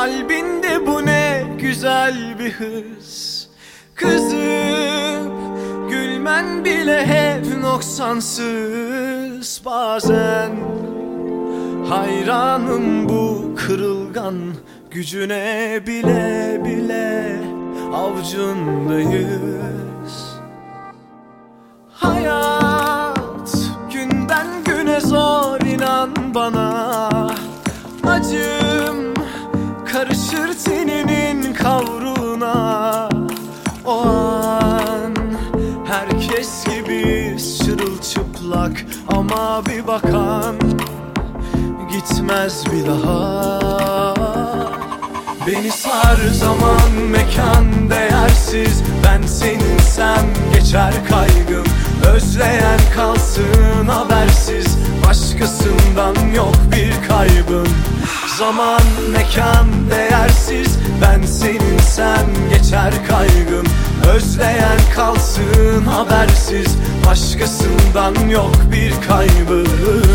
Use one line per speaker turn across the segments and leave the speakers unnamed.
Kalbinde bu ne güzel bir hız. Kızıp gülmen bile hep noksansız. Bazen hayranım bu kırılgan gücüne, bile bile avcundayız. Hayat günden güne zor, inan bana. Acım karışır teninin kavruna. O an herkes gibi çırılçıplak, ama bir bakan gitmez bir daha. Beni sar zaman mekan değersiz. Ben seninsem geçer kaygım. Özleyen kalsın habersiz. Başkasından yok bir kaybım. Zaman mekan değersiz. Ben seninsem geçer kaygım. Özleyen kalsın habersiz. Başkasından yok bir kaybım.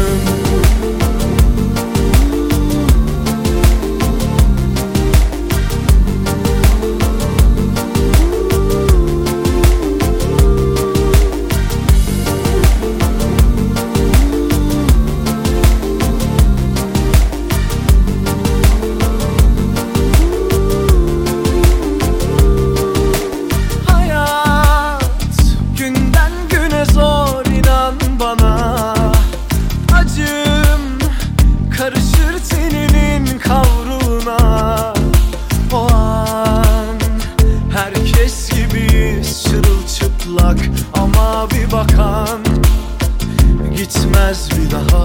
Karışır teninin kavruna. O an herkes gibi çırılçıplak, ama bir bakan gitmez bir daha.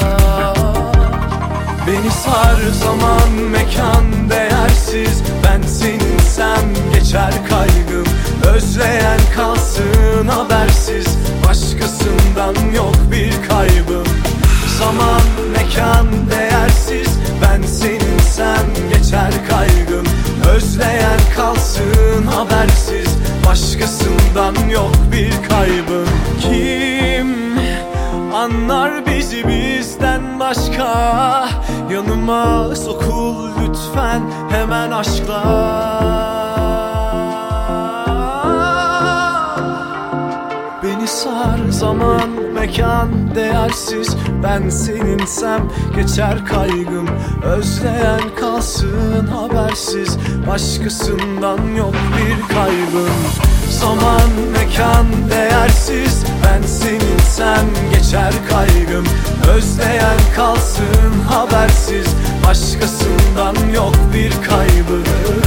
Beni sar zaman mekan değersiz. Ben seninsem geçer kaygım. Özleyen kalsın habersiz. Başkasından yok bir kaybım. Zaman mekan değersiz. Ben seninsem geçer kaygım. Özleyen kalsın habersiz. Başkasından yok bir kaybım. Kim anlar bizi bizden başka? Yanıma sokul lütfen hemen aşkla. Beni sar zaman mekan değersiz. Ben seninsem geçer kaygım. Özleyen kalsın habersiz. Başkasından yok bir kaybım. Zaman mekan değersiz. Ben seninsem geçer kaygım. Özleyen kalsın habersiz. Başkasından yok bir kaybım.